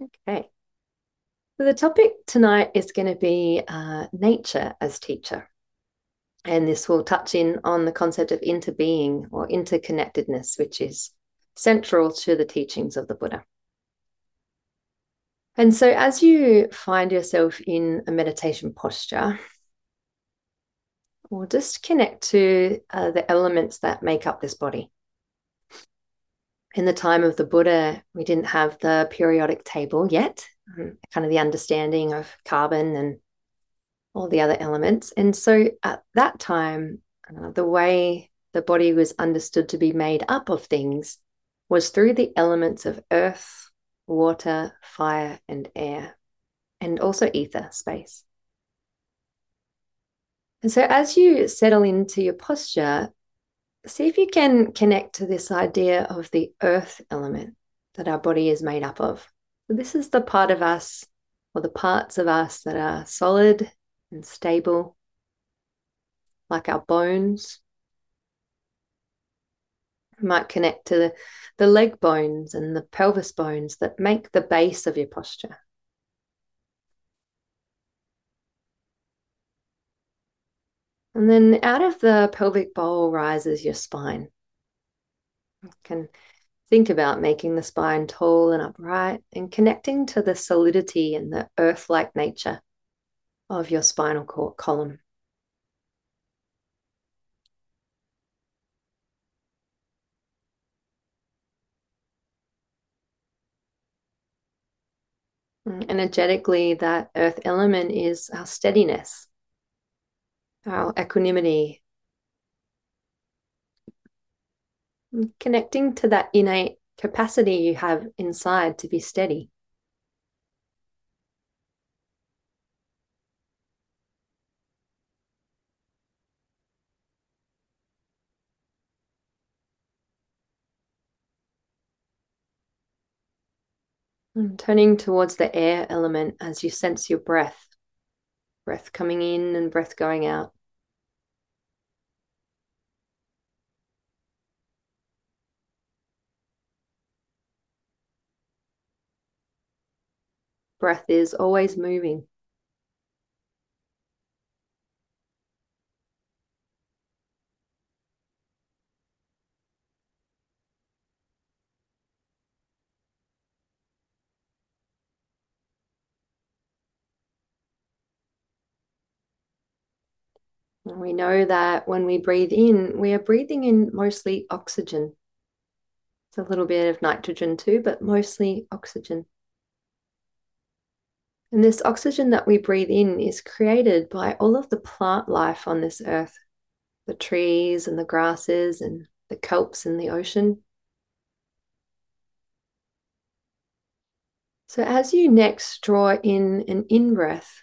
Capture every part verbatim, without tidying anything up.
Okay. So the topic tonight is going to be uh, nature as teacher. And this will touch in on the concept of interbeing or interconnectedness, which is central to the teachings of the Buddha. And so, as you find yourself in a meditation posture, we'll just connect to uh, the elements that make up this body. In the time of the Buddha, we didn't have the periodic table yet, um, kind of the understanding of carbon and all the other elements. And so at that time, uh, the way the body was understood to be made up of things was through the elements of earth, water, fire, and air, and also ether, space. And so as you settle into your posture, see if you can connect to this idea of the earth element that our body is made up of. So this is the part of us, or the parts of us that are solid and stable, like our bones. You might connect to the, the leg bones and the pelvis bones that make the base of your posture. And then out of the pelvic bowl rises your spine. You can think about making the spine tall and upright and connecting to the solidity and the earth-like nature of your spinal column. Energetically, that earth element is our steadiness, our equanimity, connecting to that innate capacity you have inside to be steady. And turning towards the air element as you sense your breath, breath coming in and breath going out. Breath is always moving. And we know that when we breathe in, we are breathing in mostly oxygen. It's a little bit of nitrogen too, but mostly oxygen. And this oxygen that we breathe in is created by all of the plant life on this earth, the trees and the grasses and the kelps in the ocean. So as you next draw in an in-breath,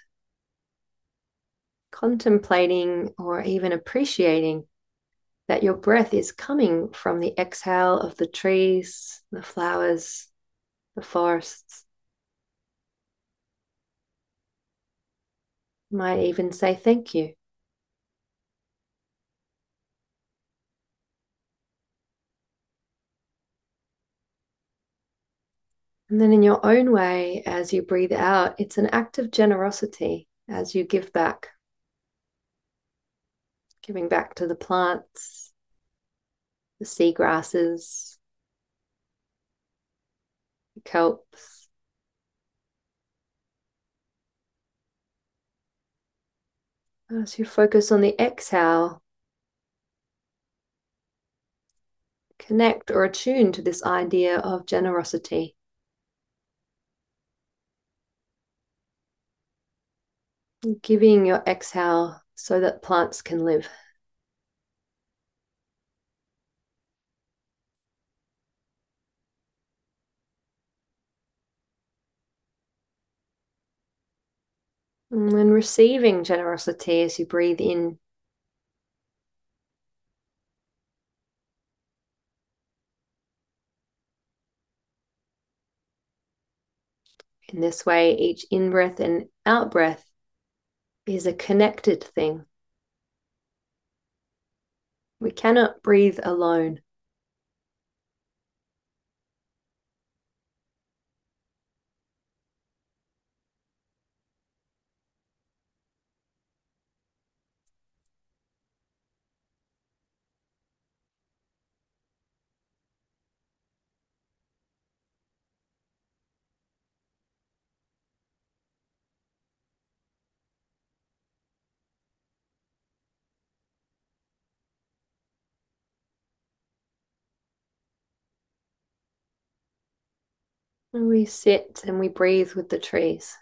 contemplating or even appreciating that your breath is coming from the exhale of the trees, the flowers, the forests. You might even say thank you. And then, in your own way, as you breathe out, it's an act of generosity as you give back, giving back to the plants, the seagrasses, the kelps. As you focus on the exhale, connect or attune to this idea of generosity. Giving your exhale so that plants can live. And receiving generosity as you breathe in. In this way, each in breath and out breath is a connected thing. We cannot breathe alone. And we sit and we breathe with the trees.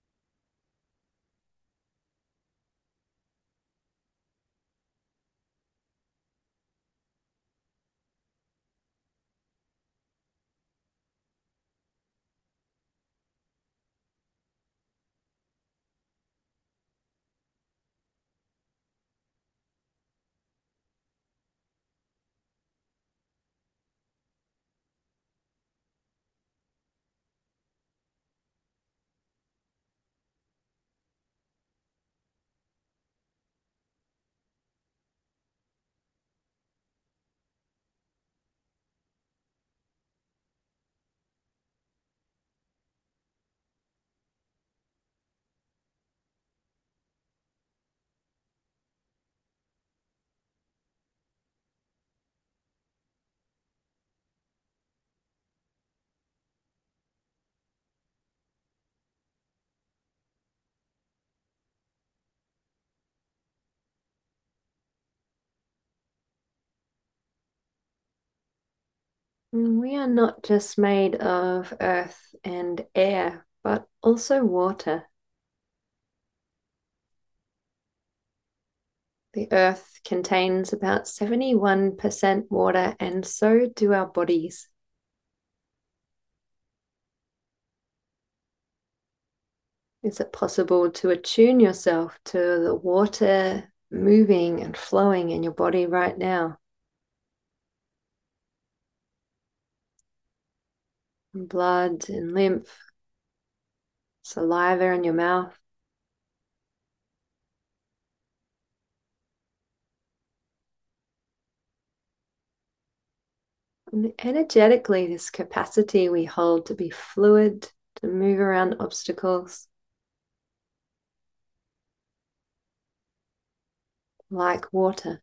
We are not just made of earth and air, but also water. The earth contains about seventy-one percent water, and so do our bodies. Is it possible to attune yourself to the water moving and flowing in your body right now? Blood and lymph, saliva in your mouth. And energetically, this capacity we hold to be fluid, to move around obstacles, like water.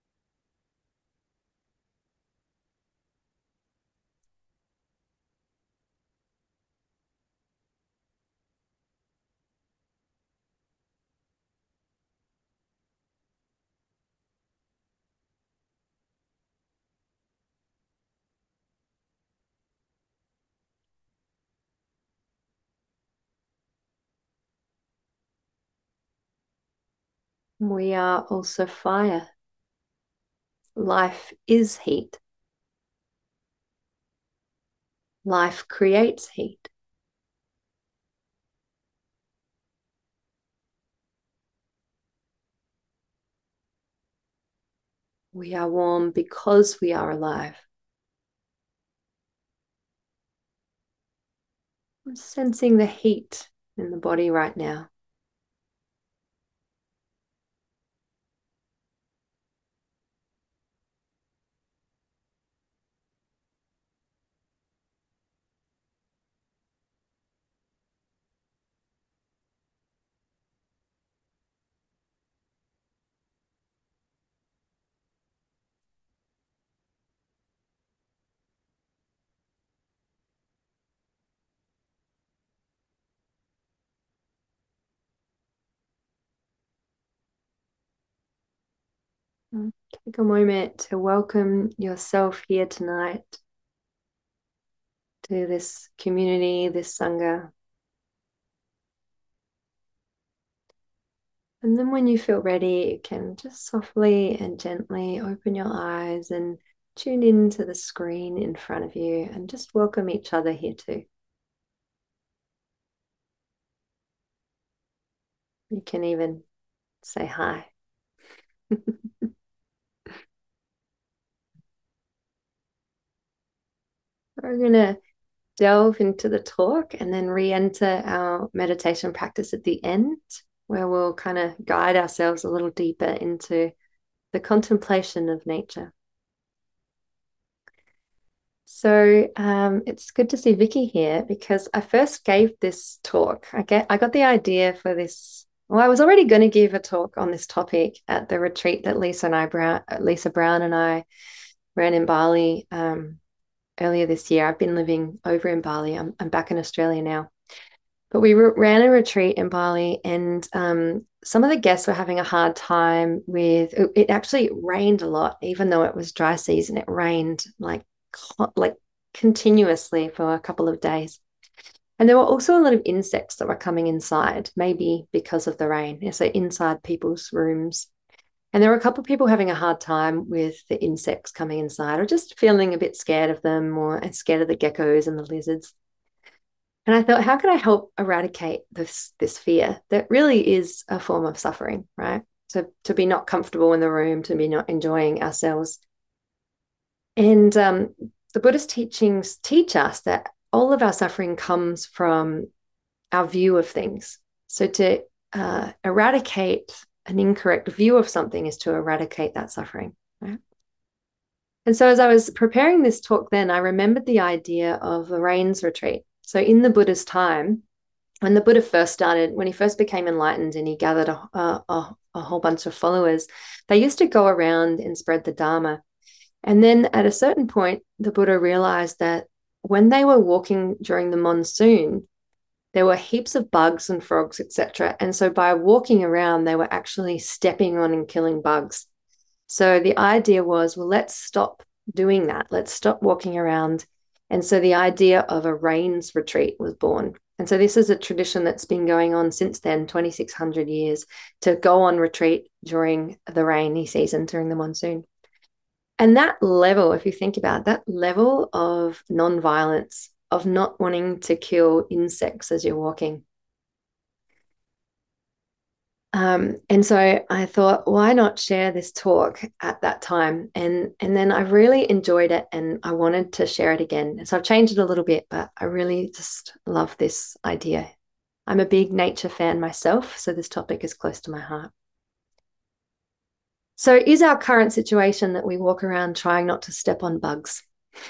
We are also fire. Life is heat. Life creates heat. We are warm because we are alive. I'm sensing the heat in the body right now. Take a moment to welcome yourself here tonight to this community, this Sangha. And then when you feel ready, you can just softly and gently open your eyes and tune into the screen in front of you and just welcome each other here too. You can even say hi. We're going to delve into the talk and then re-enter our meditation practice at the end, where we'll kind of guide ourselves a little deeper into the contemplation of nature. So um, it's good to see Vicky here because I first gave this talk. I get I got the idea for this. Well, I was already going to give a talk on this topic at the retreat that Lisa and I, Brown, Lisa Brown and I ran in Bali um, earlier this year. I've been living over in Bali. I'm, I'm back in Australia now. But we ran a retreat in Bali, and um, some of the guests were having a hard time with it. It actually rained a lot, even though it was dry season. It rained like like continuously for a couple of days. And there were also a lot of insects that were coming inside, maybe because of the rain. So inside people's rooms. And there were a couple of people having a hard time with the insects coming inside, or just feeling a bit scared of them, or scared of the geckos and the lizards. And I thought, how can I help eradicate this, this fear that really is a form of suffering, right? To, to be not comfortable in the room, to be not enjoying ourselves. And um, the Buddhist teachings teach us that all of our suffering comes from our view of things. So to uh, eradicate an incorrect view of something is to eradicate that suffering, right? And so as I was preparing this talk then, I remembered the idea of the rains retreat. So in the Buddha's time, when the Buddha first started, when he first became enlightened and he gathered a, a, a whole bunch of followers, they used to go around and spread the Dharma. And then at a certain point, the Buddha realized that when they were walking during the monsoon, there were heaps of bugs and frogs, et cetera. And so by walking around, they were actually stepping on and killing bugs. So the idea was, well, let's stop doing that. Let's stop walking around. And so the idea of a rains retreat was born. And so this is a tradition that's been going on since then, twenty-six hundred years, to go on retreat during the rainy season, during the monsoon. And that level, if you think about it, that level of non-violence, of not wanting to kill insects as you're walking. Um, and so I thought, why not share this talk at that time? And, and then I really enjoyed it and I wanted to share it again. And so I've changed it a little bit, but I really just love this idea. I'm a big nature fan myself, so this topic is close to my heart. So is our current situation that we walk around trying not to step on bugs?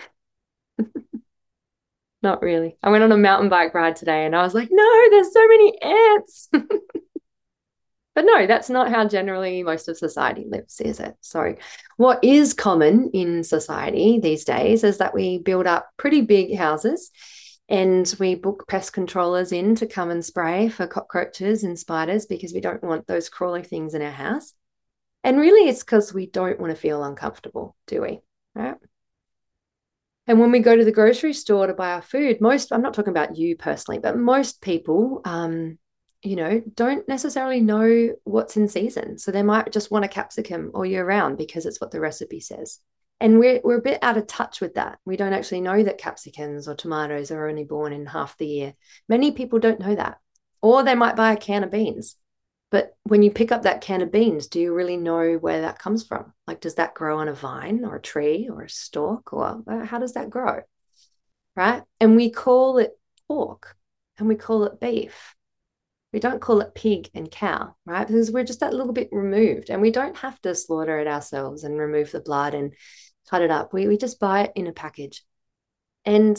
Not really. I went on a mountain bike ride today and I was like, no, there's so many ants. But no, that's not how generally most of society lives, is it? So what is common in society these days is that we build up pretty big houses and we book pest controllers in to come and spray for cockroaches and spiders because we don't want those crawly things in our house. And really it's because we don't want to feel uncomfortable, do we? Right? And when we go to the grocery store to buy our food, most, I'm not talking about you personally, but most people, um, you know, don't necessarily know what's in season. So they might just want a capsicum all year round because it's what the recipe says. And we're, we're a bit out of touch with that. We don't actually know that capsicums or tomatoes are only born in half the year. Many people don't know that. Or they might buy a can of beans. But when you pick up that can of beans, do you really know where that comes from? Like, does that grow on a vine or a tree or a stalk? Or how does that grow? Right? And we call it pork and we call it beef. We don't call it pig and cow, right? Because we're just that little bit removed and we don't have to slaughter it ourselves and remove the blood and cut it up. We, we just buy it in a package. And,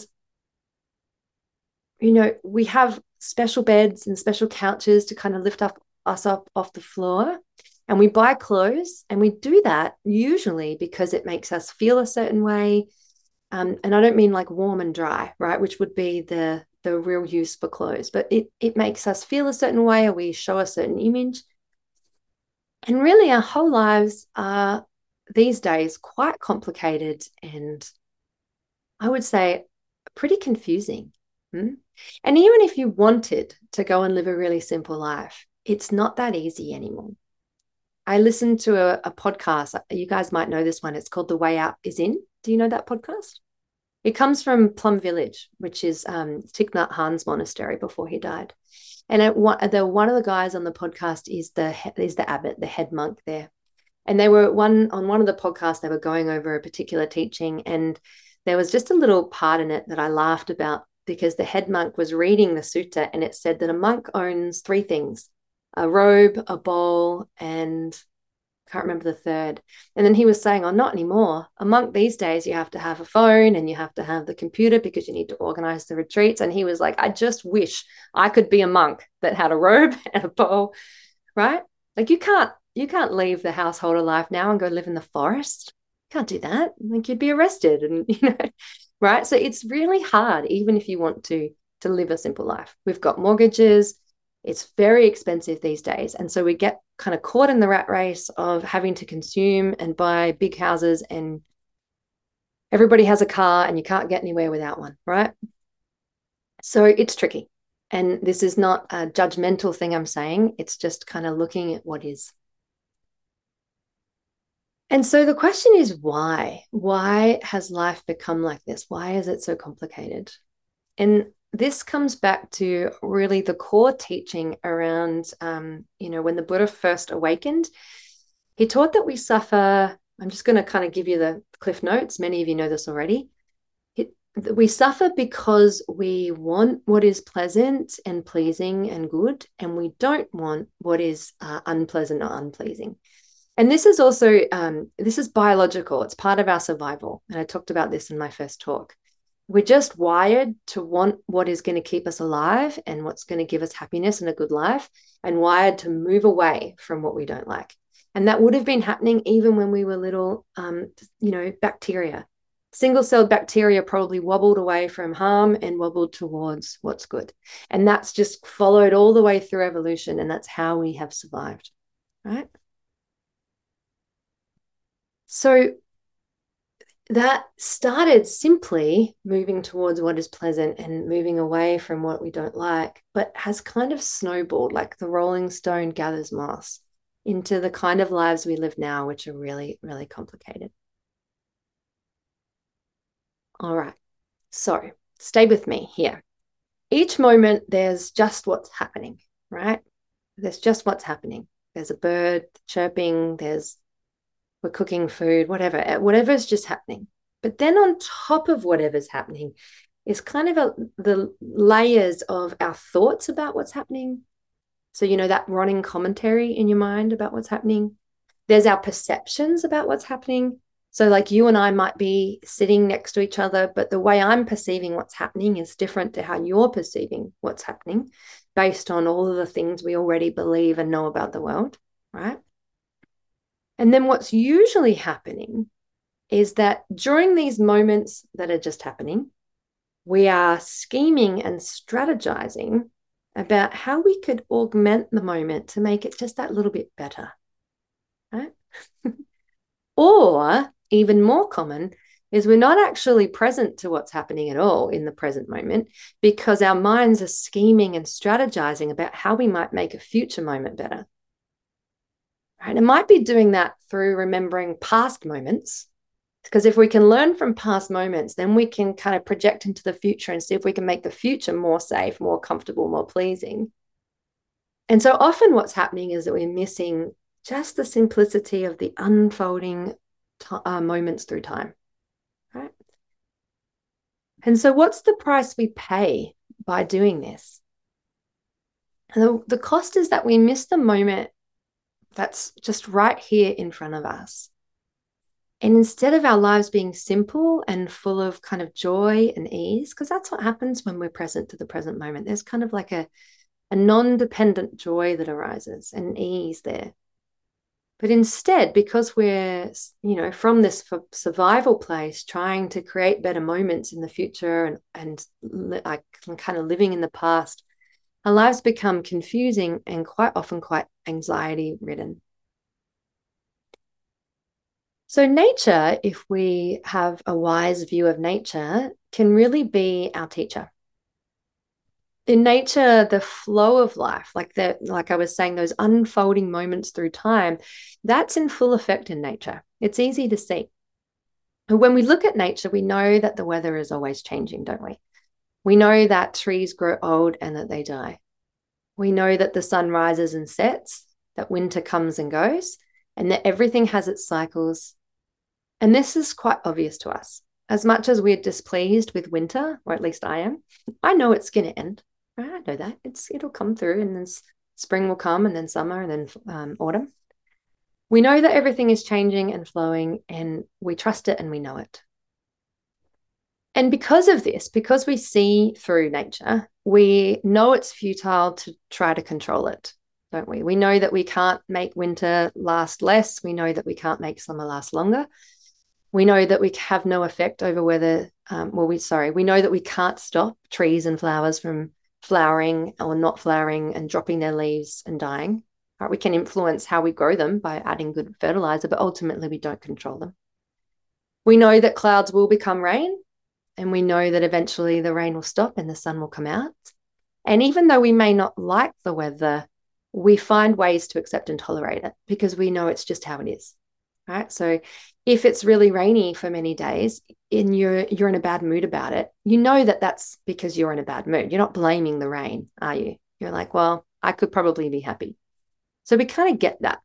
you know, we have special beds and special couches to kind of lift up us up off the floor. And we buy clothes and we do that usually because it makes us feel a certain way. Um, and I don't mean like warm and dry, right? Which would be the the real use for clothes, but it it makes us feel a certain way or we show a certain image. And really our whole lives are these days quite complicated and I would say pretty confusing. Hmm? And even if you wanted to go and live a really simple life, it's not that easy anymore. I listened to a, a podcast. You guys might know this one. It's called The Way Out Is In. Do you know that podcast? It comes from Plum Village, which is um, Thich Nhat Hanh's monastery before he died. And it, one, the, one of the guys on the podcast is the is the abbot, the head monk there. And they were one on one of the podcasts, they were going over a particular teaching. And there was just a little part in it that I laughed about because the head monk was reading the sutta and it said that a monk owns three things: a robe, a bowl, and can't remember the third. And then he was saying, oh, not anymore. A monk these days, you have to have a phone and you have to have the computer because you need to organize the retreats. And he was like, I just wish I could be a monk that had a robe and a bowl, right? Like you can't, you can't leave the householder life now and go live in the forest. You can't do that. Like you'd be arrested and, you know, right? So it's really hard, even if you want to, to live a simple life. We've got mortgages. It's very expensive these days. And so we get kind of caught in the rat race of having to consume and buy big houses and everybody has a car and you can't get anywhere without one, right? So it's tricky. And this is not a judgmental thing I'm saying. It's just kind of looking at what is. And so the question is why? Why has life become like this? Why is it so complicated? And this comes back to really the core teaching around, um, you know, when the Buddha first awakened, he taught that we suffer. I'm just going to kind of give you the cliff notes. Many of you know this already. It, we suffer because we want what is pleasant and pleasing and good, and we don't want what is uh, unpleasant or unpleasing. And this is also, um, this is biological. It's part of our survival. And I talked about this in my first talk. We're just wired to want what is going to keep us alive and what's going to give us happiness and a good life, and wired to move away from what we don't like. And that would have been happening even when we were little, um, you know, bacteria. Single-celled bacteria probably wobbled away from harm and wobbled towards what's good. And that's just followed all the way through evolution. And that's how we have survived, right? So that started simply moving towards what is pleasant and moving away from what we don't like, but has kind of snowballed like the rolling stone gathers moss into the kind of lives we live now, which are really, really complicated. All right. So stay with me here. Each moment, there's just what's happening, right? There's just what's happening. There's a bird chirping, there's we're cooking food, whatever, whatever's just happening. But then on top of whatever's happening is kind of a, the layers of our thoughts about what's happening. So, you know, that running commentary in your mind about what's happening. There's our perceptions about what's happening. So like you and I might be sitting next to each other, but the way I'm perceiving what's happening is different to how you're perceiving what's happening based on all of the things we already believe and know about the world, right? And then what's usually happening is that during these moments that are just happening, we are scheming and strategizing about how we could augment the moment to make it just that little bit better, right? Or even more common is we're not actually present to what's happening at all in the present moment because our minds are scheming and strategizing about how we might make a future moment better. Right? It might be doing that through remembering past moments, because if we can learn from past moments, then we can kind of project into the future and see if we can make the future more safe, more comfortable, more pleasing. And so often what's happening is that we're missing just the simplicity of the unfolding t- uh, moments through time, right? And so what's the price we pay by doing this? The, the cost is that we miss the moment that's just right here in front of us. And instead of our lives being simple and full of kind of joy and ease, because that's what happens when we're present to the present moment, there's kind of like a, a non-dependent joy that arises and ease there. But instead, because we're, you know, from this survival place, trying to create better moments in the future and, and like kind of living in the past, our lives become confusing and quite often quite anxiety ridden. So nature, if we have a wise view of nature, can really be our teacher. In nature, the flow of life, like that, like I was saying, those unfolding moments through time, that's in full effect in nature. It's easy to see. And when we look at nature, we know that the weather is always changing, don't we? We know that trees grow old and that they die. We know that the sun rises and sets, that winter comes and goes, and that everything has its cycles. And this is quite obvious to us. As much as we're displeased with winter, or at least I am, I know it's going to end. I know that. It's, it'll come through, and then spring will come, and then summer, and then um, autumn. We know that everything is changing and flowing, and we trust it and we know it. And because of this, because we see through nature, we know it's futile to try to control it, don't we? We know that we can't make winter last less. We know that we can't make summer last longer. We know that we have no effect over whether, um, well, we, sorry, we know that we can't stop trees and flowers from flowering or not flowering and dropping their leaves and dying. Right? We can influence how we grow them by adding good fertilizer, but ultimately we don't control them. We know that clouds will become rain. and we know that eventually the rain will stop and the sun will come out. And even though we may not like the weather, we find ways to accept and tolerate it because we know it's just how it is, right? So if it's really rainy for many days and you're you're in a bad mood about it, you know that that's because you're in a bad mood. You're not blaming the rain, are you? You're like, well, I could probably be happy. So we kind of get that.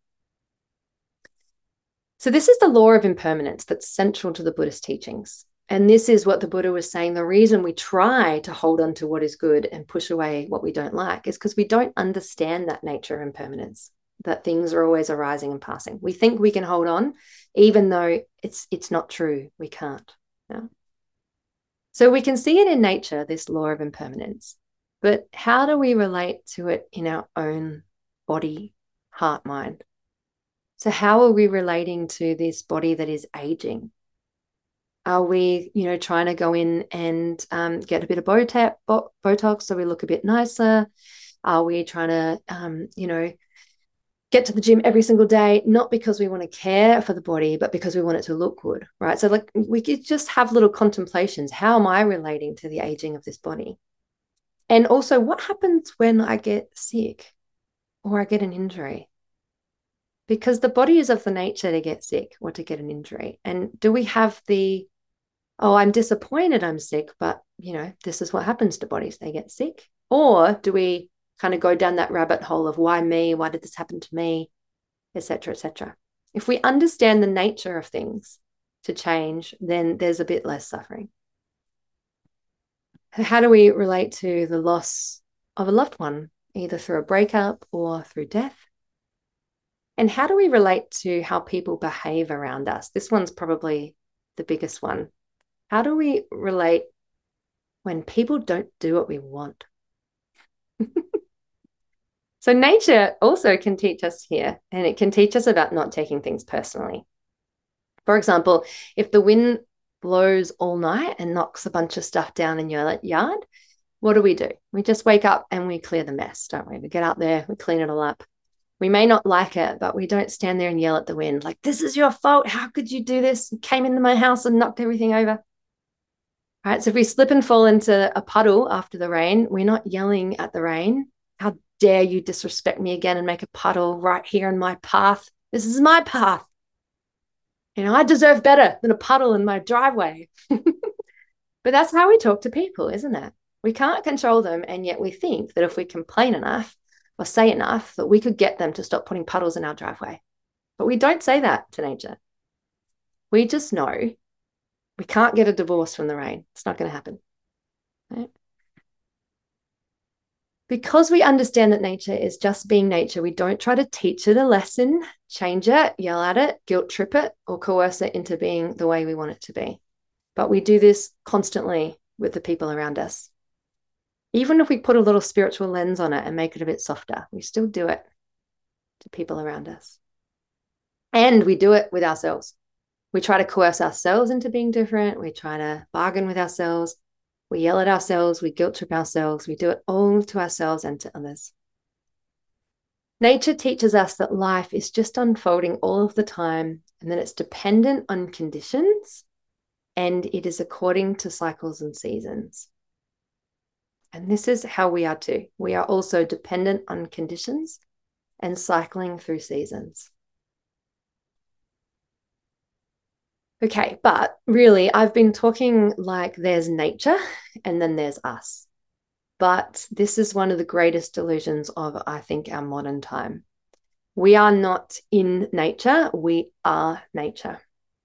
So this is the law of impermanence that's central to the Buddhist teachings. And this is what the Buddha was saying. The reason we try to hold on to what is good and push away what we don't like is because we don't understand that nature of impermanence, that things are always arising and passing. We think we can hold on, even though it's it's not true. We can't. Yeah. So we can see it in nature, this law of impermanence. But how do we relate to it in our own body, heart, mind? So how are we relating to this body that is aging? Are we, you know, trying to go in and um, get a bit of Botox, Botox so we look a bit nicer? Are we trying to, um, you know, get to the gym every single day, not because we want to care for the body, but because we want it to look good, right? So like we could just have little contemplations. How am I relating to the aging of this body? And also, what happens when I get sick or I get an injury? Because the body is of the nature to get sick or to get an injury. And do we have the, oh, I'm disappointed I'm sick, but, you know, this is what happens to bodies. They get sick. Or do we kind of go down that rabbit hole of why me? Why did this happen to me? Et cetera, et cetera. If we understand the nature of things to change, then there's a bit less suffering. How do we relate to the loss of a loved one, either through a breakup or through death? And how do we relate to how people behave around us? This one's probably the biggest one. How do we relate when people don't do what we want? So nature also can teach us here, and it can teach us about not taking things personally. For example, if the wind blows all night and knocks a bunch of stuff down in your yard, what do we do? We just wake up and we clear the mess, don't we? We get out there, we clean it all up. We may not like it, but we don't stand there and yell at the wind like, this is your fault. How could you do this? You came into my house and knocked everything over. All right. So if we slip and fall into a puddle after the rain, we're not yelling at the rain. How dare you disrespect me again and make a puddle right here in my path? This is my path. You know, I deserve better than a puddle in my driveway. But that's how we talk to people, isn't it? We can't control them. And yet we think that if we complain enough, or say enough, that we could get them to stop putting puddles in our driveway. But we don't say that to nature. We just know we can't get a divorce from the rain. It's not going to happen. Right? Because we understand that nature is just being nature, we don't try to teach it a lesson, change it, yell at it, guilt trip it, or coerce it into being the way we want it to be. But we do this constantly with the people around us. Even if we put a little spiritual lens on it and make it a bit softer, we still do it to people around us. And we do it with ourselves. We try to coerce ourselves into being different. We try to bargain with ourselves. We yell at ourselves. We guilt trip ourselves. We do it all to ourselves and to others. Nature teaches us that life is just unfolding all of the time, and that it's dependent on conditions, and it is according to cycles and seasons. And this is how we are too. We are also dependent on conditions and cycling through seasons. Okay, but really, I've been talking like there's nature and then there's us. But this is one of the greatest delusions of, I think, our modern time. We are not in nature, we are nature.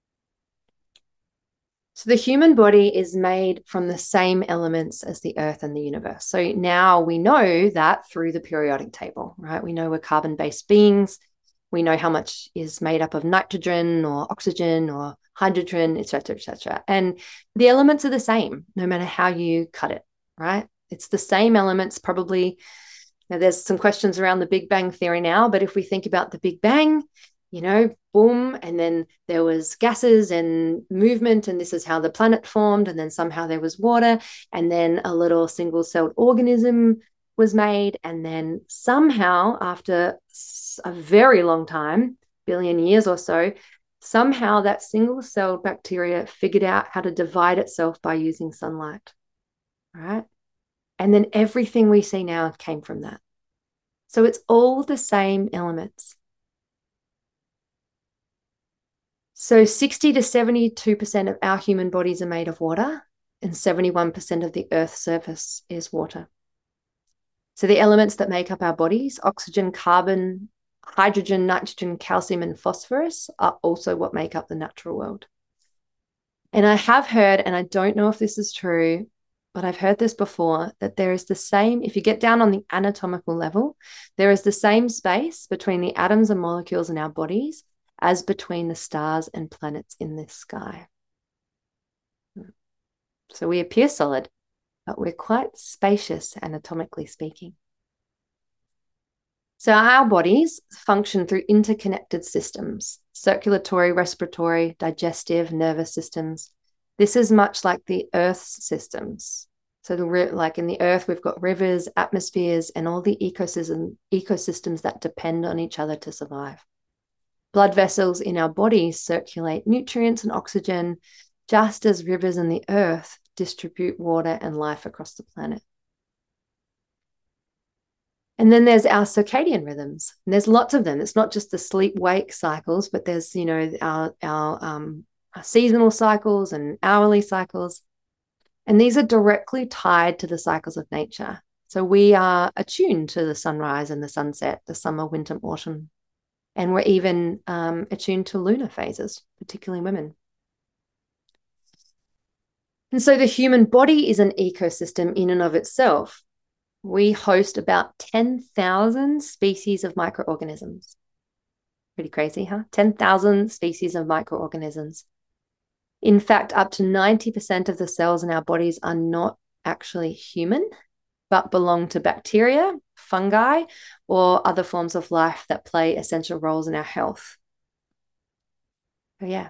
So the human body is made from the same elements as the earth and the universe. So now we know that through the periodic table, right? We know we're carbon-based beings. We know how much is made up of nitrogen or oxygen or hydrogen, et cetera, et cetera. And the elements are the same, no matter how you cut it, right? It's the same elements, probably. Now, there's some questions around the Big Bang Theory now, but if we think about the Big Bang, you know, boom, and then there was gases and movement, and this is how the planet formed, and then somehow there was water, and then a little single-celled organism was made, and then somehow, after a very long time, billion years or so, Somehow that single-celled bacteria figured out how to divide itself by using sunlight, right? And then everything we see now came from that. So it's all the same elements. So sixty to seventy-two percent of our human bodies are made of water, and seventy-one percent of the Earth's surface is water. So the elements that make up our bodies, oxygen, carbon, hydrogen, nitrogen, calcium, and phosphorus, are also what make up the natural world. And I have heard, and I don't know if this is true, but I've heard this before, that there is the same, if you get down on the anatomical level, there is the same space between the atoms and molecules in our bodies as between the stars and planets in this sky. So we appear solid, but we're quite spacious anatomically speaking. So our bodies function through interconnected systems: circulatory, respiratory, digestive, nervous systems. This is much like the Earth's systems. So the like in the Earth, we've got rivers, atmospheres, and all the ecosystem, ecosystems that depend on each other to survive. Blood vessels in our bodies circulate nutrients and oxygen, just as rivers in the Earth distribute water and life across the planet. And then there's our circadian rhythms. And there's lots of them. It's not just the sleep-wake cycles, but there's, you know, our, our, um, our seasonal cycles and hourly cycles. And these are directly tied to the cycles of nature. So we are attuned to the sunrise and the sunset, the summer, winter, autumn. And we're even um, attuned to lunar phases, particularly women. And so the human body is an ecosystem in and of itself. We host about ten thousand species of microorganisms. Pretty crazy, huh? ten thousand species of microorganisms. In fact, up to ninety percent of the cells in our bodies are not actually human, but belong to bacteria, fungi, or other forms of life that play essential roles in our health. So yeah.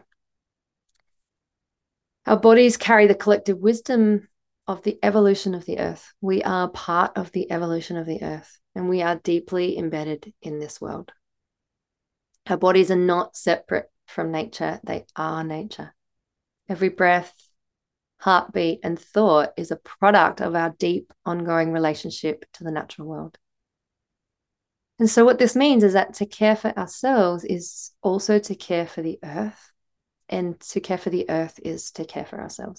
Our bodies carry the collective wisdom of the evolution of the earth. We are part of the evolution of the earth, and we are deeply embedded in this world. Our bodies are not separate from nature. They are nature. Every breath, heartbeat, and thought is a product of our deep, ongoing relationship to the natural world. And so what this means is that to care for ourselves is also to care for the earth, and to care for the earth is to care for ourselves.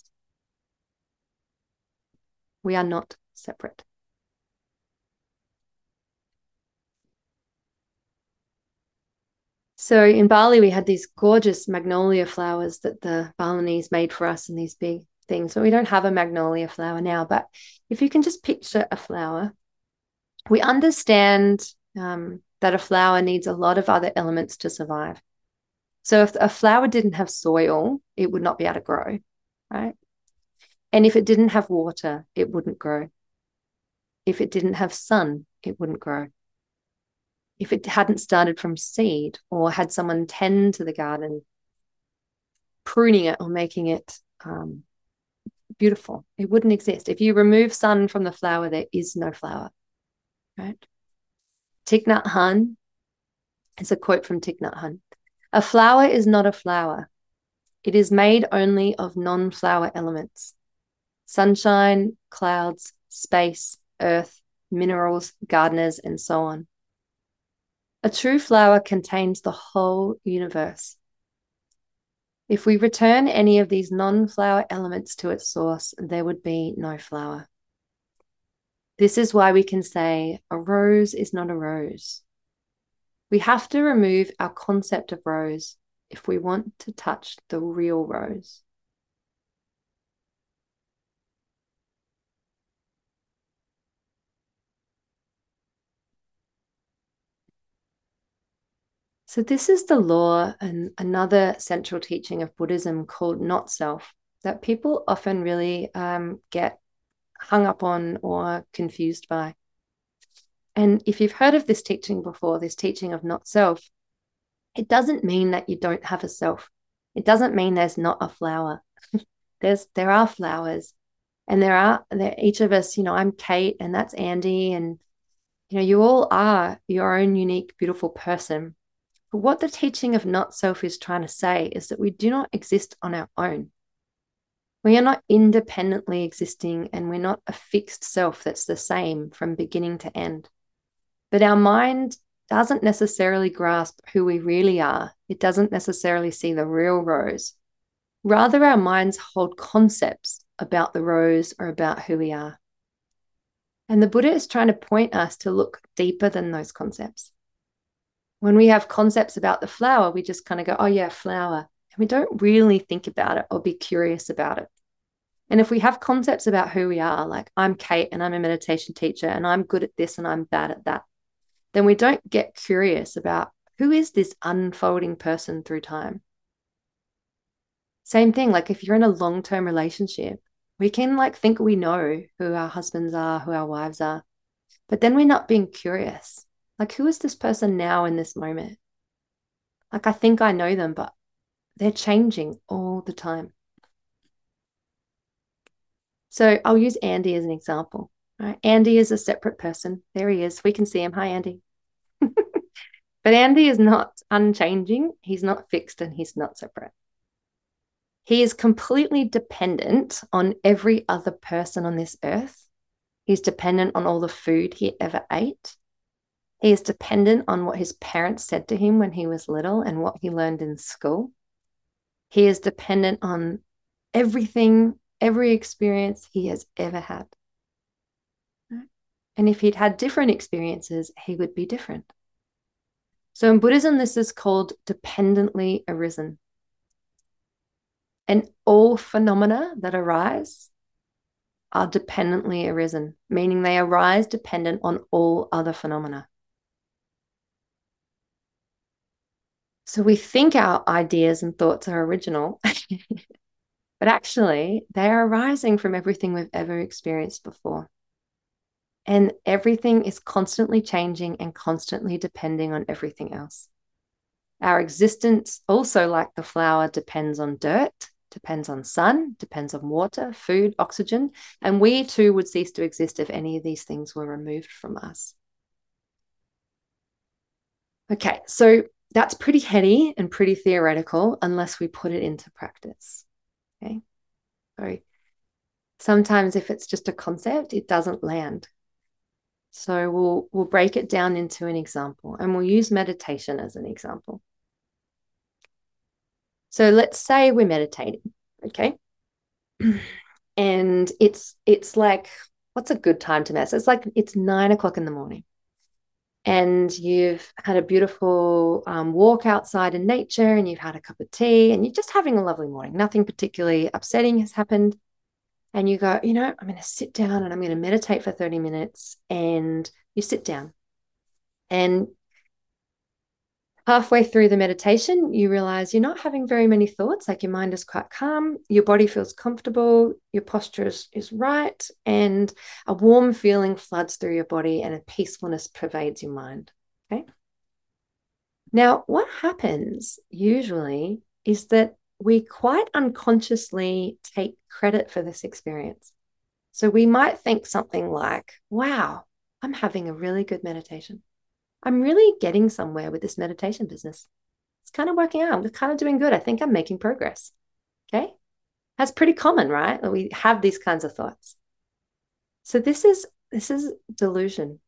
We are not separate. So in Bali, we had these gorgeous magnolia flowers that the Balinese made for us in these big things. So we don't have a magnolia flower now, but if you can just picture a flower, we understand um, that a flower needs a lot of other elements to survive. So if a flower didn't have soil, it would not be able to grow, right? And if it didn't have water, it wouldn't grow. If it didn't have sun, it wouldn't grow. If it hadn't started from seed or had someone tend to the garden, pruning it or making it um, beautiful, it wouldn't exist. If you remove sun from the flower, there is no flower, right? Thich Nhat Hanh, it's a quote from Thich Nhat Hanh. A flower is not a flower. It is made only of non-flower elements: sunshine, clouds, space, earth, minerals, gardeners, and so on. A true flower contains the whole universe. If we return any of these non-flower elements to its source, there would be no flower. This is why we can say a rose is not a rose. We have to remove our concept of rose if we want to touch the real rose. So this is the law and another central teaching of Buddhism called not self, that people often really um, get hung up on or confused by. And if you've heard of this teaching before, this teaching of not self, it doesn't mean that you don't have a self. It doesn't mean there's not a flower. There's there are flowers, and there are there, each of us, you know, I'm Kate and that's Andy, and you know, you all are your own unique, beautiful person. But what the teaching of not self is trying to say is that we do not exist on our own. We are not independently existing, and we're not a fixed self that's the same from beginning to end. But our mind doesn't necessarily grasp who we really are. It doesn't necessarily see the real Rose. Rather, our minds hold concepts about the Rose or about who we are. And the Buddha is trying to point us to look deeper than those concepts. When we have concepts about the flower, we just kind of go, oh yeah, flower. And we don't really think about it or be curious about it. And if we have concepts about who we are, like I'm Kate and I'm a meditation teacher and I'm good at this and I'm bad at that, then we don't get curious about who is this unfolding person through time. Same thing, like if you're in a long-term relationship, we can like think we know who our husbands are, who our wives are, but then we're not being curious. Like, who is this person now in this moment? Like, I think I know them, but they're changing all the time. So I'll use Andy as an example. Right? Andy is a separate person. There he is. We can see him. Hi, Andy. But Andy is not unchanging. He's not fixed and he's not separate. He is completely dependent on every other person on this earth. He's dependent on all the food he ever ate. He is dependent on what his parents said to him when he was little and what he learned in school. He is dependent on everything, every experience he has ever had. And if he'd had different experiences, he would be different. So in Buddhism, this is called dependently arisen. And all phenomena that arise are dependently arisen, meaning they arise dependent on all other phenomena. So we think our ideas and thoughts are original, but actually they are arising from everything we've ever experienced before. And everything is constantly changing and constantly depending on everything else. Our existence, also like the flower, depends on dirt, depends on sun, depends on water, food, oxygen, and we too would cease to exist if any of these things were removed from us. Okay, so that's pretty heady and pretty theoretical unless we put it into practice. Okay, so sometimes if it's just a concept, it doesn't land. So we'll we'll break it down into an example, and we'll use meditation as an example. So let's say we're meditating, okay? And it's it's like, what's a good time to meditate? It's like it's nine o'clock in the morning, and you've had a beautiful um, walk outside in nature, and you've had a cup of tea, and you're just having a lovely morning. Nothing particularly upsetting has happened. And you go, you know, I'm going to sit down and I'm going to meditate for thirty minutes. And you sit down. And halfway through the meditation, you realize you're not having very many thoughts. Like your mind is quite calm. Your body feels comfortable. Your posture is, is right. And a warm feeling floods through your body and a peacefulness pervades your mind. Okay. Now, what happens usually is that we quite unconsciously take credit for this experience. So we might think something like, wow, I'm having a really good meditation. I'm really getting somewhere with this meditation business. It's kind of working out. I'm kind of doing good. I think I'm making progress. Okay. That's pretty common, right? We have these kinds of thoughts. So this is, this is delusion.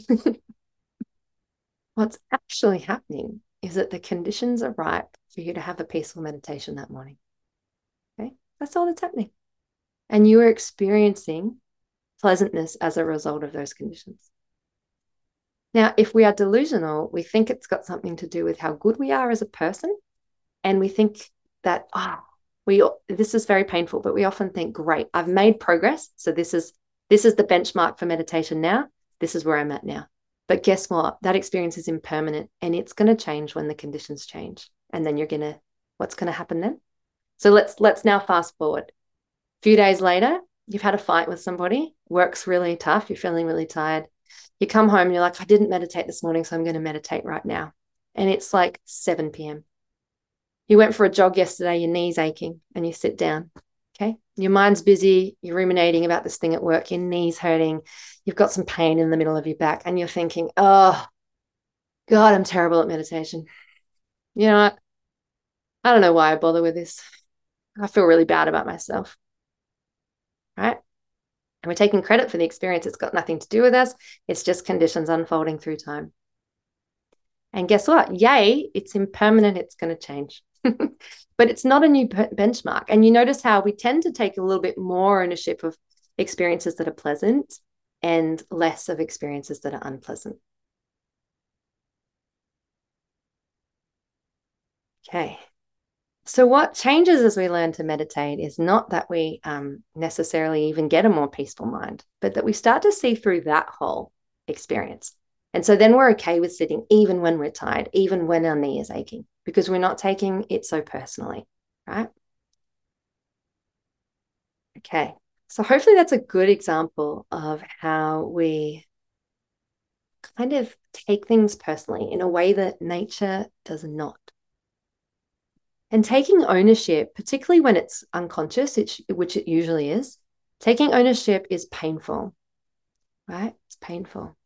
What's actually happening is that the conditions are right for you to have a peaceful meditation that morning. Okay, that's all that's happening. And you are experiencing pleasantness as a result of those conditions. Now, if we are delusional, we think it's got something to do with how good we are as a person. And we think that, oh, we, this is very painful, but we often think, great, I've made progress. So this is, this is the benchmark for meditation now. This is where I'm at now. But guess what? That experience is impermanent and it's going to change when the conditions change. And then you're going to, what's going to happen then? So let's, let's now fast forward. A few days later, you've had a fight with somebody, work's really tough, you're feeling really tired. You come home and you're like, I didn't meditate this morning, so I'm going to meditate right now. And it's like seven p.m. You went for a jog yesterday, your knee's aching, and you sit down. Okay. Your mind's busy. You're ruminating about this thing at work. Your knee's hurting. You've got some pain in the middle of your back, and you're thinking, oh, God, I'm terrible at meditation. You know what? I don't know why I bother with this. I feel really bad about myself, right? And we're taking credit for the experience. It's got nothing to do with us. It's just conditions unfolding through time. And guess what? Yay, it's impermanent. It's going to change. But it's not a new benchmark. And you notice how we tend to take a little bit more ownership of experiences that are pleasant and less of experiences that are unpleasant. Okay. So, what changes as we learn to meditate is not that we um, necessarily even get a more peaceful mind, but that we start to see through that whole experience. And so then we're okay with sitting even when we're tired, even when our knee is aching, because we're not taking it so personally, right? Okay. So, hopefully, that's a good example of how we kind of take things personally in a way that nature does not. And taking ownership, particularly when it's unconscious, which, which it usually is, taking ownership is painful, right? It's painful.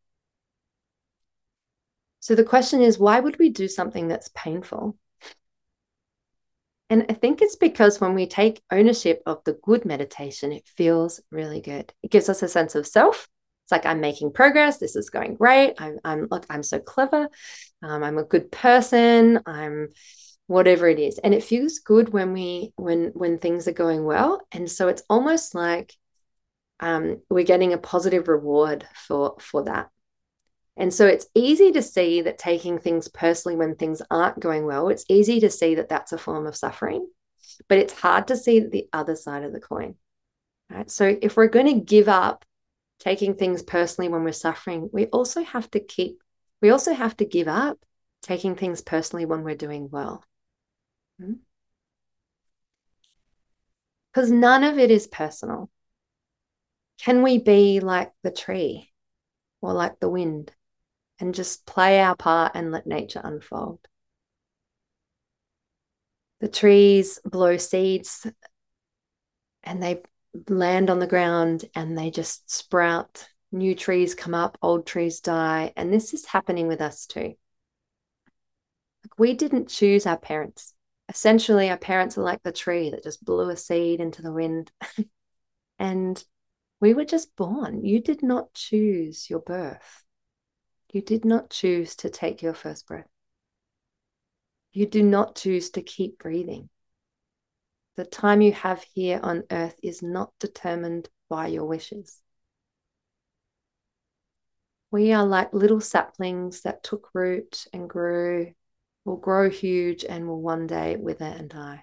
So the question is, why would we do something that's painful? And I think it's because when we take ownership of the good meditation, it feels really good. It gives us a sense of self. It's like, I'm making progress. This is going great. I'm, I'm look, I'm so clever. Um, I'm a good person. I'm whatever it is. And it feels good when we when when things are going well. And so it's almost like um, we're getting a positive reward for for that. And so it's easy to see that taking things personally when things aren't going well, it's easy to see that that's a form of suffering, but it's hard to see the other side of the coin. Right? So if we're going to give up taking things personally when we're suffering, we also have to keep, we also have to give up taking things personally when we're doing well. Because none of it is personal. Can we be like the tree or like the wind and just play our part and let nature unfold? The trees blow seeds and they land on the ground and they just sprout. New trees come up, old trees die. And this is happening with us too. Like, we didn't choose our parents. Essentially, our parents are like the tree that just blew a seed into the wind. And we were just born. You did not choose your birth. You did not choose to take your first breath. You do not choose to keep breathing. The time you have here on earth is not determined by your wishes. We are like little saplings that took root and grew, will grow huge, and will one day wither and die.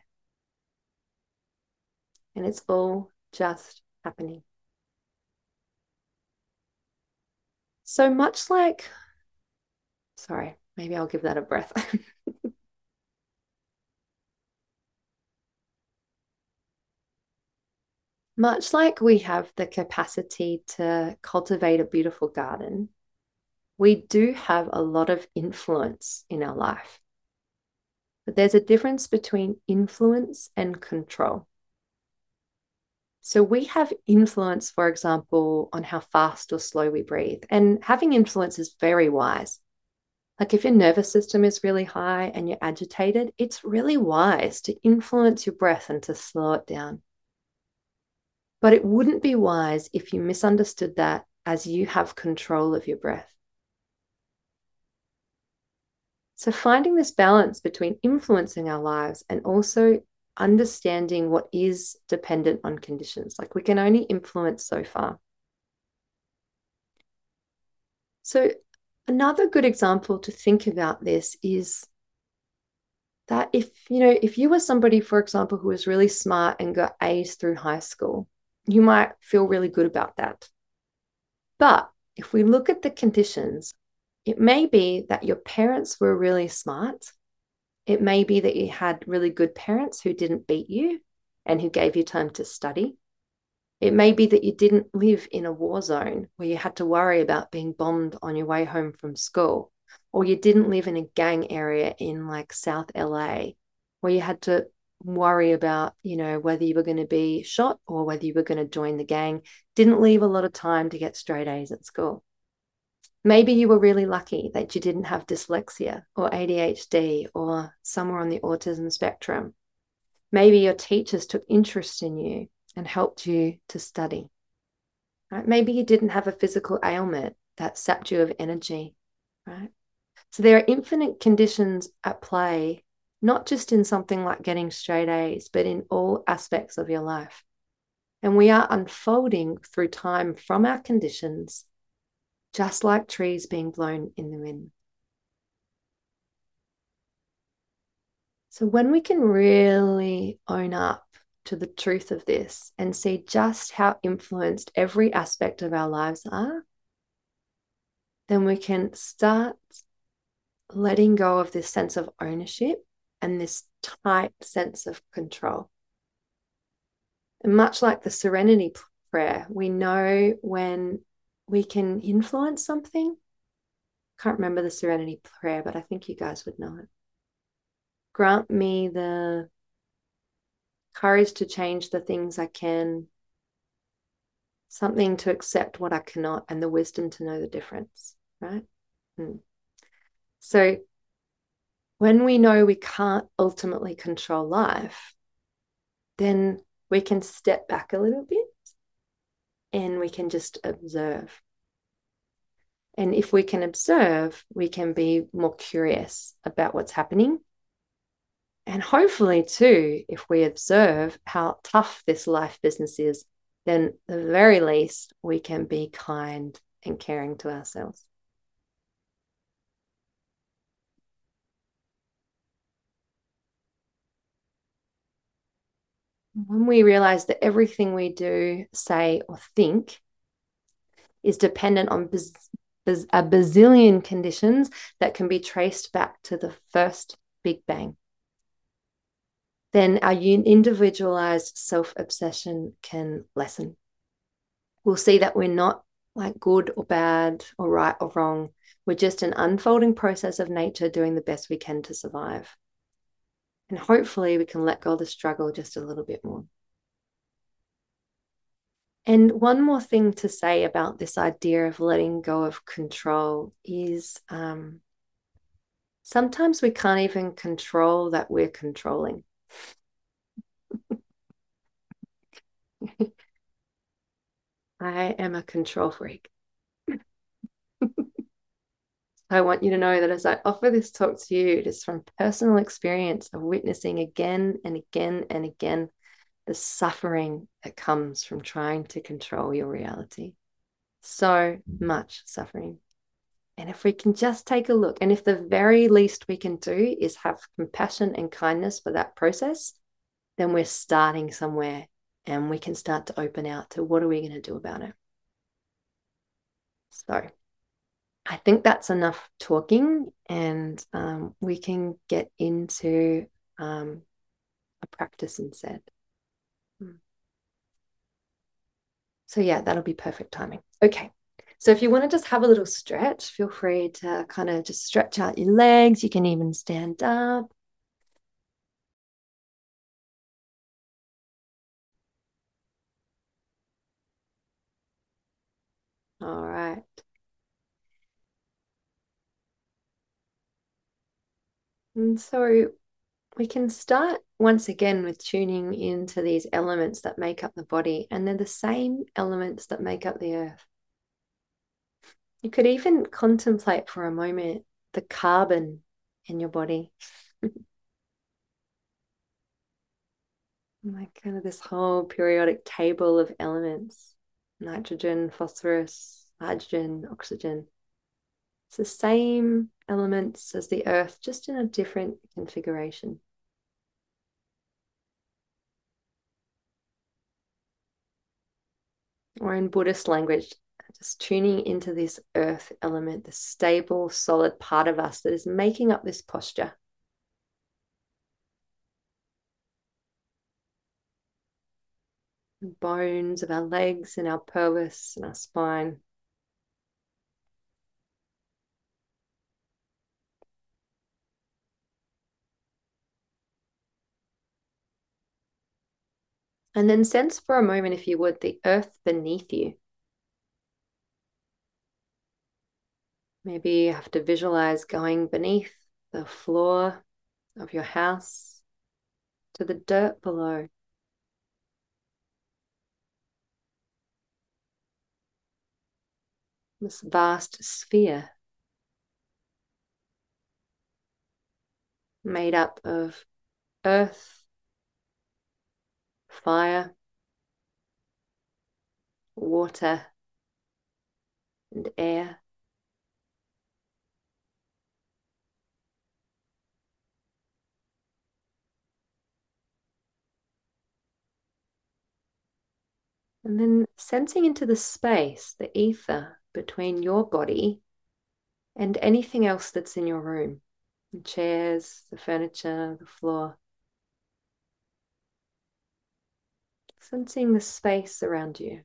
And it's all just happening. So much like, sorry, maybe I'll give that a breath. Much like we have the capacity to cultivate a beautiful garden, we do have a lot of influence in our life. But there's a difference between influence and control. So we have influence, for example, on how fast or slow we breathe. And having influence is very wise. Like if your nervous system is really high and you're agitated, it's really wise to influence your breath and to slow it down. But it wouldn't be wise if you misunderstood that as you have control of your breath. So finding this balance between influencing our lives and also understanding what is dependent on conditions. Like we can only influence so far. So another good example to think about this is that if, you know, if you were somebody, for example, who was really smart and got A's through high school, you might feel really good about that. But if we look at the conditions, it may be that your parents were really smart. It may be that you had really good parents who didn't beat you and who gave you time to study. It may be that you didn't live in a war zone where you had to worry about being bombed on your way home from school, or you didn't live in a gang area in like South L A where you had to worry about, you know, whether you were going to be shot or whether you were going to join the gang. Didn't leave a lot of time to get straight A's at school. Maybe you were really lucky that you didn't have dyslexia or A D H D or somewhere on the autism spectrum. Maybe your teachers took interest in you and helped you to study. Right? Maybe you didn't have a physical ailment that sapped you of energy, right? So there are infinite conditions at play, not just in something like getting straight A's, but in all aspects of your life. And we are unfolding through time from our conditions, just like trees being blown in the wind. So when we can really own up to the truth of this and see just how influenced every aspect of our lives are, then we can start letting go of this sense of ownership and this tight sense of control. And much like the serenity prayer, we know when we can influence something. Can't remember the serenity prayer, but I think you guys would know it. Grant me the courage to change the things I can, something to accept what I cannot, and the wisdom to know the difference, right? Hmm. So when we know we can't ultimately control life, then we can step back a little bit and we can just observe. And if we can observe, we can be more curious about what's happening. And hopefully, too, if we observe how tough this life business is, then at the very least, we can be kind and caring to ourselves. When we realize that everything we do, say, or think is dependent on biz- biz- a bazillion conditions that can be traced back to the first Big Bang, then our individualized self-obsession can lessen. We'll see that we're not like good or bad or right or wrong. We're just an unfolding process of nature doing the best we can to survive. And hopefully we can let go of the struggle just a little bit more. And one more thing to say about this idea of letting go of control is um, sometimes we can't even control that we're controlling. I am a control freak. I want you to know that as I offer this talk to you, it is from personal experience of witnessing again and again and again the suffering that comes from trying to control your reality. So much suffering. And if we can just take a look, and if the very least we can do is have compassion and kindness for that process, then we're starting somewhere and we can start to open out to what are we going to do about it. So I think that's enough talking, and um, we can get into um, a practice instead. So, yeah, that'll be perfect timing. Okay. So, if you want to just have a little stretch, feel free to kind of just stretch out your legs. You can even stand up. All right. And so, we can start once again with tuning into these elements that make up the body, and they're the same elements that make up the earth. You could even contemplate for a moment the carbon in your body. Like kind of this whole periodic table of elements: nitrogen, phosphorus, hydrogen, oxygen. It's the same elements as the earth, just in a different configuration. Or in Buddhist language, just tuning into this earth element, the stable, solid part of us that is making up this posture. The bones of our legs and our pelvis and our spine. And then sense for a moment, if you would, the earth beneath you. Maybe you have to visualize going beneath the floor of your house to the dirt below. This vast sphere made up of earth, fire, water, and air. And then sensing into the space, the ether between your body and anything else that's in your room, the chairs, the furniture, the floor. Sensing the space around you.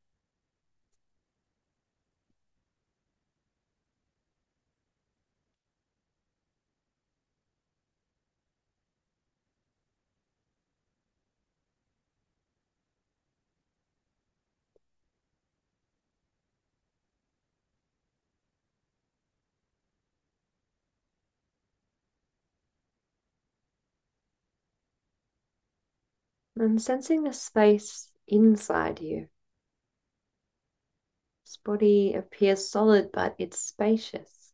And sensing the space inside you. This body appears solid, but it's spacious.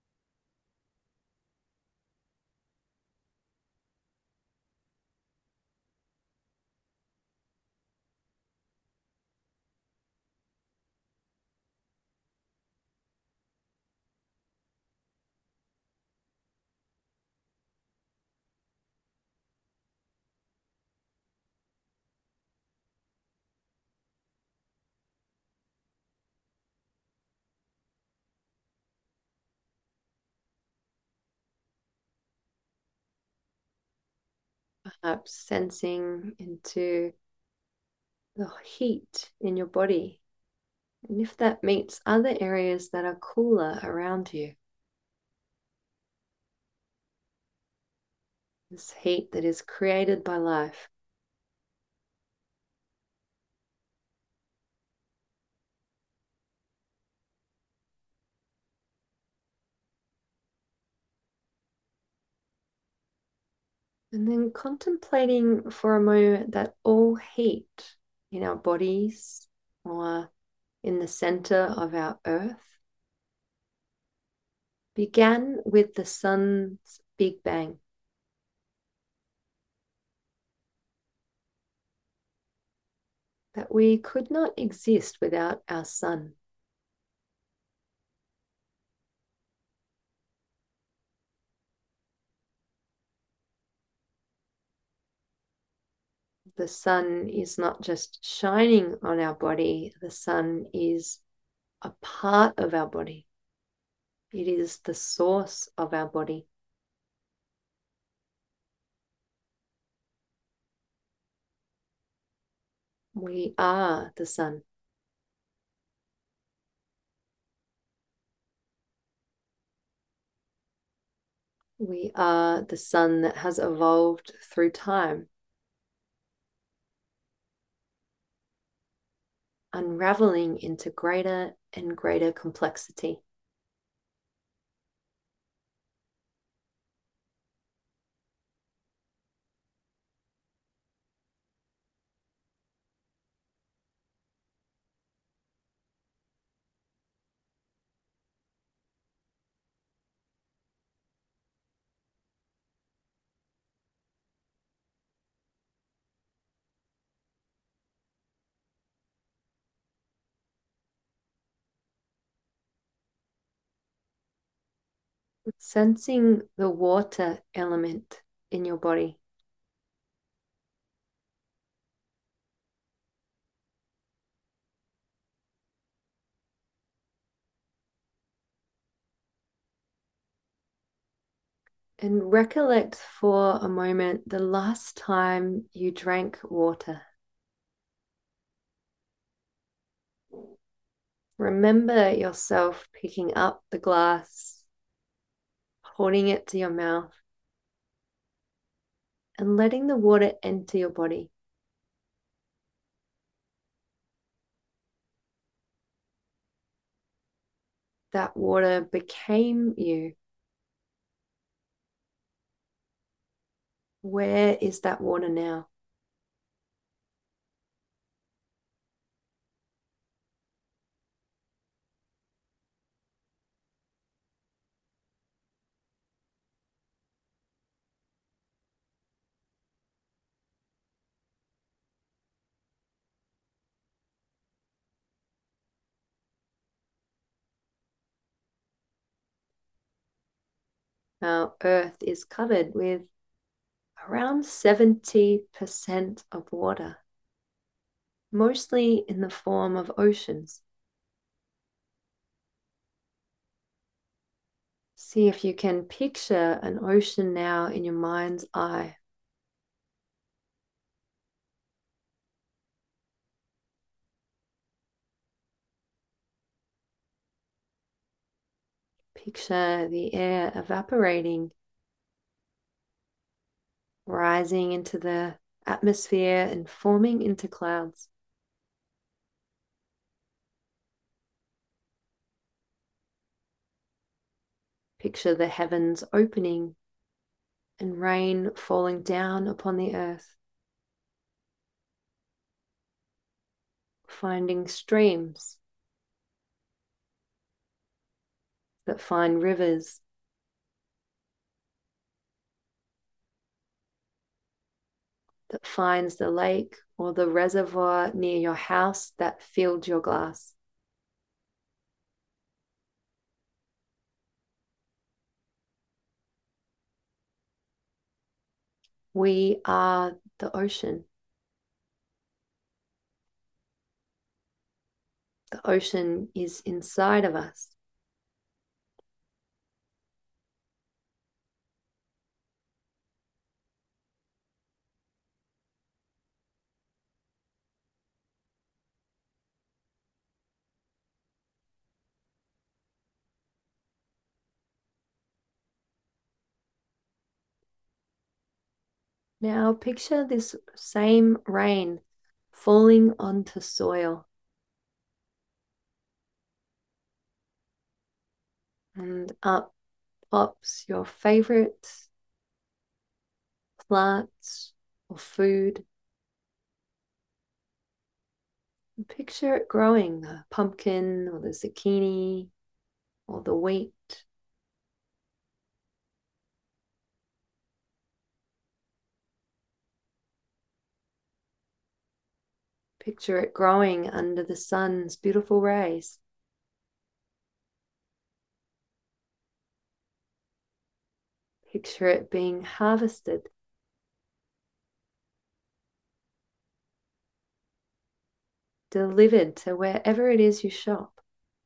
Perhaps sensing into the heat in your body. And if that meets other areas that are cooler around you, this heat that is created by life. And then contemplating for a moment that all heat in our bodies or in the center of our earth began with the sun's Big Bang. That we could not exist without our sun. The sun is not just shining on our body, the sun is a part of our body. It is the source of our body. We are the sun. We are the sun that has evolved through time, unraveling into greater and greater complexity. Sensing the water element in your body. And recollect for a moment the last time you drank water. Remember yourself picking up the glass, holding it to your mouth, and letting the water enter your body. that water became you. Where is that water now? Our earth is covered with around seventy percent of water, mostly in the form of oceans. See if you can picture an ocean now in your mind's eye. Picture the air evaporating, rising into the atmosphere and forming into clouds. Picture the heavens opening and rain falling down upon the earth, finding streams that find rivers, that finds the lake or the reservoir near your house that filled your glass. We are the ocean. The ocean is inside of us. Now picture this same rain falling onto soil. And up pops your favorite plants or food. And picture it growing, the pumpkin or the zucchini or the wheat. Picture it growing under the sun's beautiful rays. Picture it being harvested. Delivered to wherever it is you shop.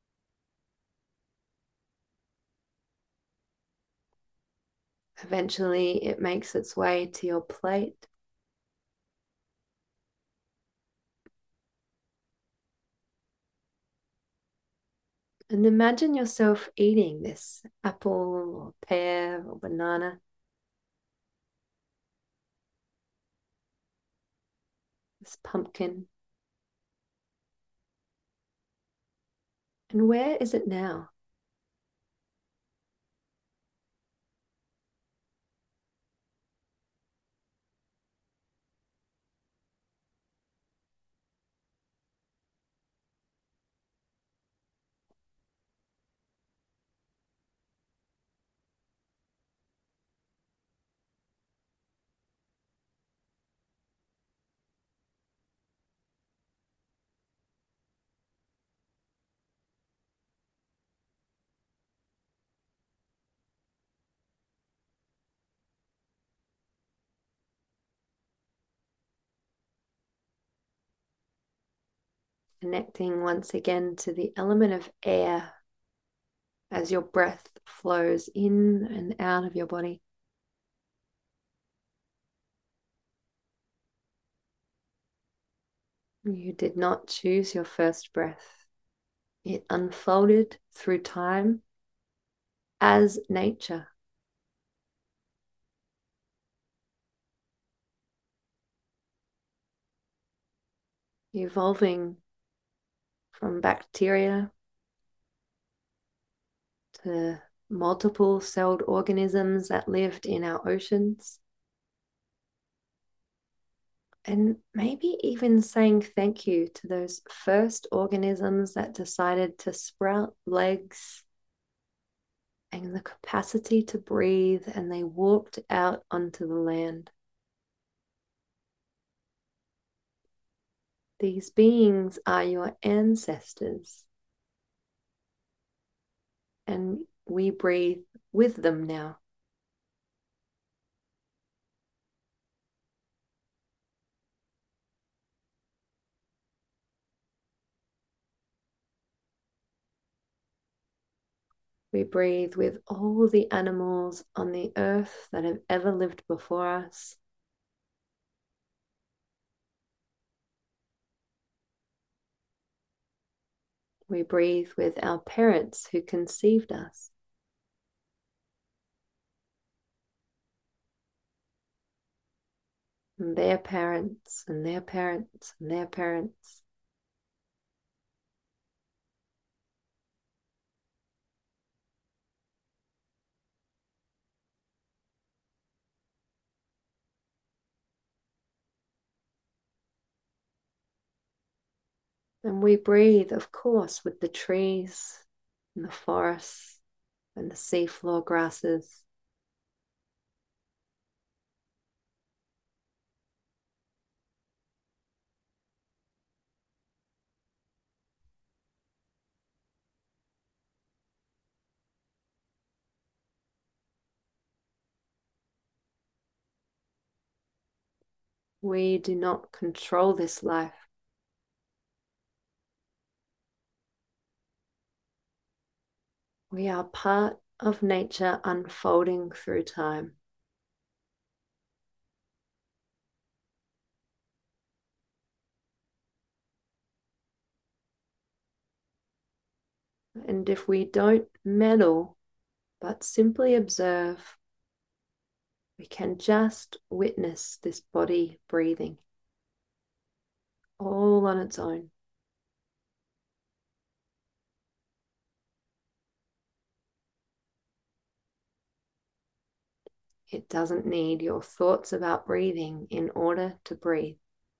Eventually, it makes its way to your plate. And imagine yourself eating this apple or pear or banana. This pumpkin. And where is it now? Connecting once again to the element of air as your breath flows in and out of your body. You did not choose your first breath. It unfolded through time as nature. Evolving from bacteria to multiple celled organisms that lived in our oceans. And maybe even saying thank you to those first organisms that decided to sprout legs and the capacity to breathe, and they walked out onto the land. These beings are your ancestors, and we breathe with them now. We breathe with all the animals on the earth that have ever lived before us. We breathe with our parents who conceived us. And their parents, and their parents, and their parents. And we breathe, of course, with the trees and the forests and the seafloor grasses. We do not control this life. We are part of nature unfolding through time. And if we don't meddle, but simply observe, we can just witness this body breathing all on its own. It doesn't need your thoughts about breathing in order to breathe.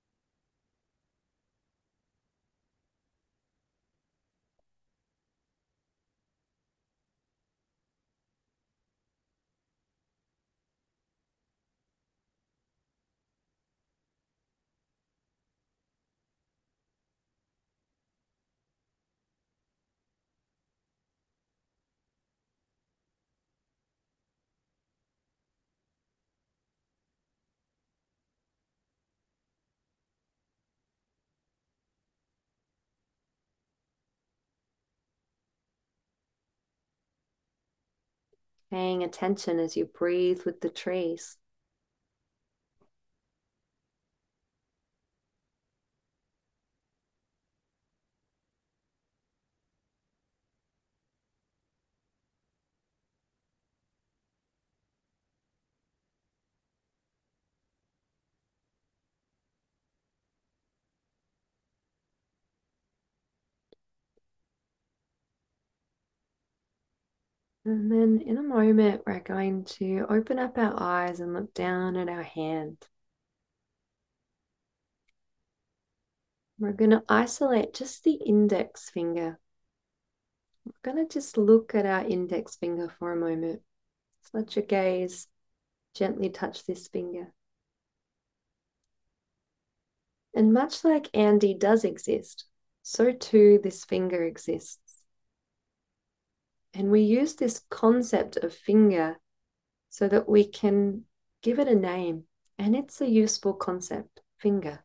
Paying attention as you breathe with the trees. And then in a moment, we're going to open up our eyes and look down at our hand. We're going to isolate just the index finger. We're going to just look at our index finger for a moment. Just let your gaze gently touch this finger. And much like Andy does exist, so too this finger exists. And we use this concept of finger so that we can give it a name. And it's a useful concept, finger.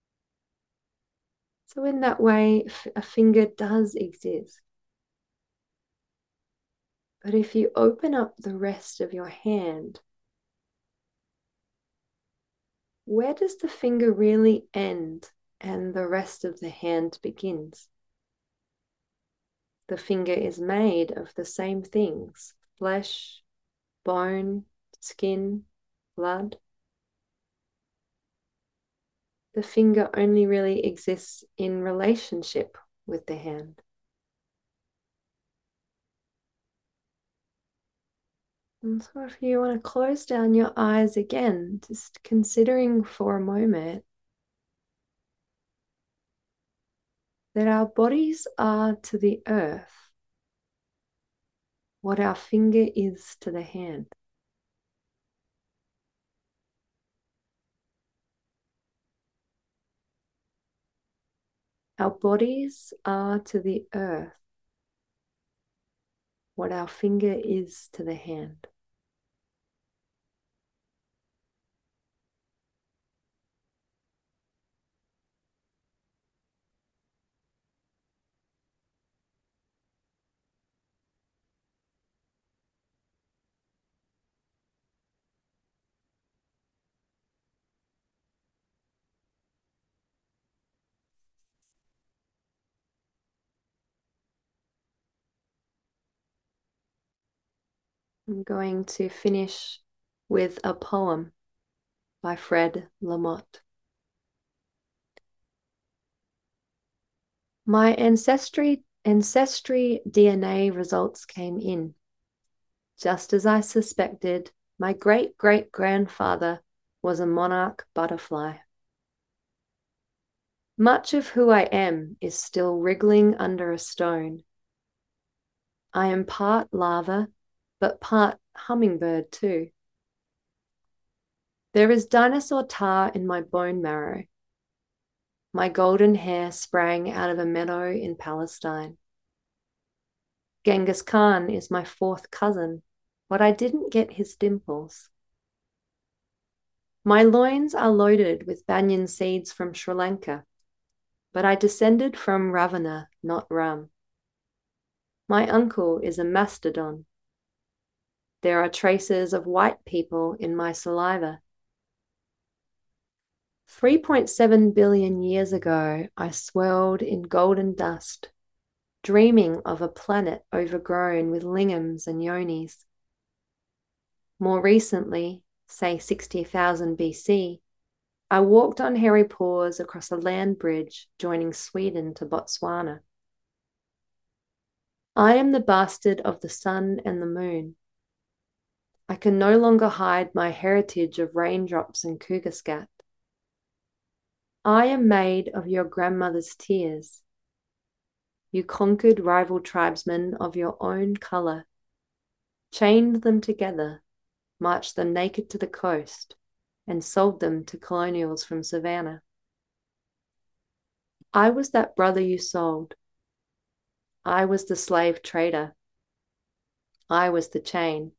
So in that way, a finger does exist. But if you open up the rest of your hand, where does the finger really end and the rest of the hand begins? The finger is made of the same things: flesh, bone, skin, blood. The finger only really exists in relationship with the hand. And so if you want to close down your eyes again, just considering for a moment that our bodies are to the earth what our finger is to the hand. Our bodies are to the earth what our finger is to the hand. I'm going to finish with a poem by Fred Lamotte. My ancestry, ancestry D N A results came in. Just as I suspected, my great-great-grandfather was a monarch butterfly. Much of who I am is still wriggling under a stone. I am part larva, but part hummingbird too. There is dinosaur tar in my bone marrow. My golden hair sprang out of a meadow in Palestine. Genghis Khan is my fourth cousin, but I didn't get his dimples. My loins are loaded with banyan seeds from Sri Lanka, but I descended from Ravana, not Ram. My uncle is a mastodon. There are traces of white people in my saliva. three point seven billion years ago, I swirled in golden dust, dreaming of a planet overgrown with lingams and yonis. More recently, say sixty thousand B C, I walked on hairy paws across a land bridge joining Sweden to Botswana. I am the bastard of the sun and the moon. I can no longer hide my heritage of raindrops and cougar scat. I am made of your grandmother's tears. You conquered rival tribesmen of your own color, chained them together, marched them naked to the coast, and sold them to colonials from Savannah. I was that brother you sold. I was the slave trader. I was the chain.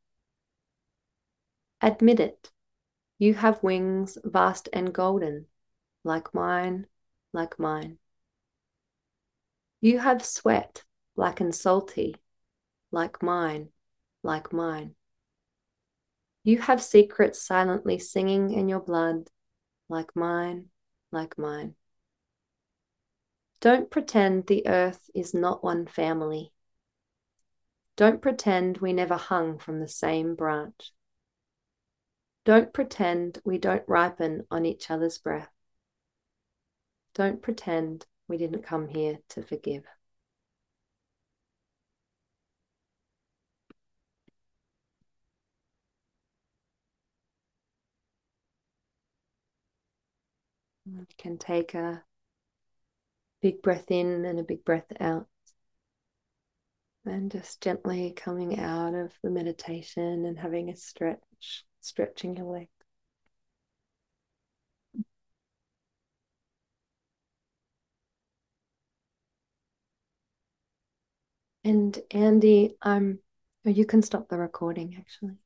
Admit it. You have wings vast and golden, like mine, like mine. You have sweat black and salty, like mine, like mine. You have secrets silently singing in your blood, like mine, like mine. Don't pretend the earth is not one family. Don't pretend we never hung from the same branch. Don't pretend we don't ripen on each other's breath. Don't pretend we didn't come here to forgive. You can take a big breath in and a big breath out. And just gently coming out of the meditation and having a stretch, stretching your leg. And Andy, I'm, oh, you can stop the recording actually.